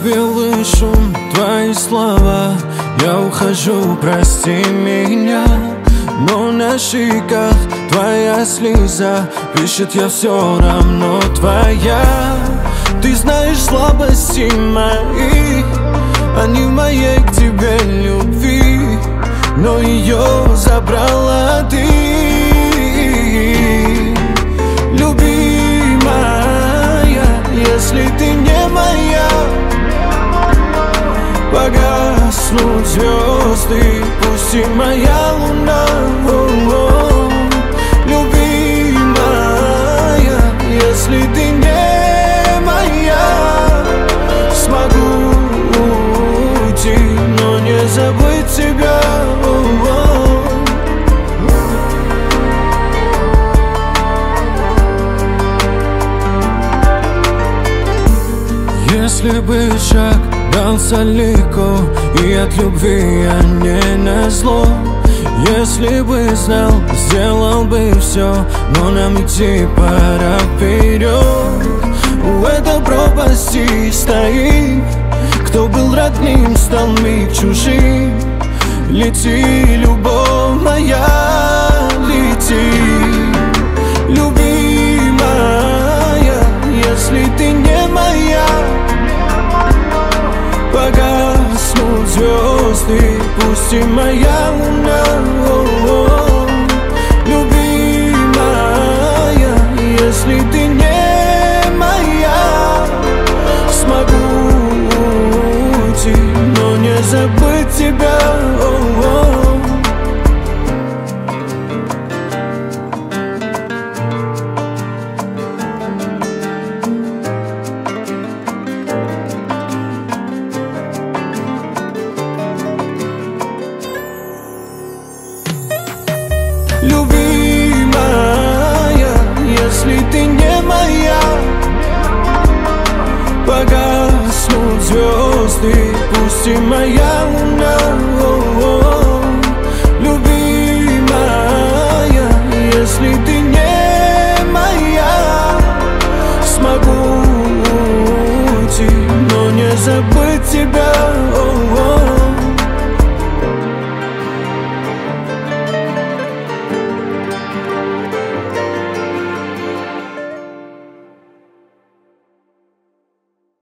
белый шум, твои слова. Я ухожу, прости меня. Но на щеках твоя слеза пишет, я все равно твоя. Ты знаешь слабости мои, они в моей к тебе любви, но ее забрала ты. Любимая, если ты не моя, погаснут звезды, пусть и моя луна. Любимая, если ты не моя, смогу уйти, но не забыть тебя. Если бы шаг дался легко, и от любви я не назло. Если бы знал, сделал бы все, но нам идти пора вперед. У этой пропасти стоит, кто был родным, стал миг чужим. Лети, любовь моя, лети. Любимая, если ты не моя, погаснут звезды, пусть и моя луна. Любимая, если ты не моя, смогу уйти, но не забыть тебя. Любимая, если ты не моя, погаснут звезды, пусть и моя луна. Любимая, если ты не моя, смогу уйти, но не забыть тебя.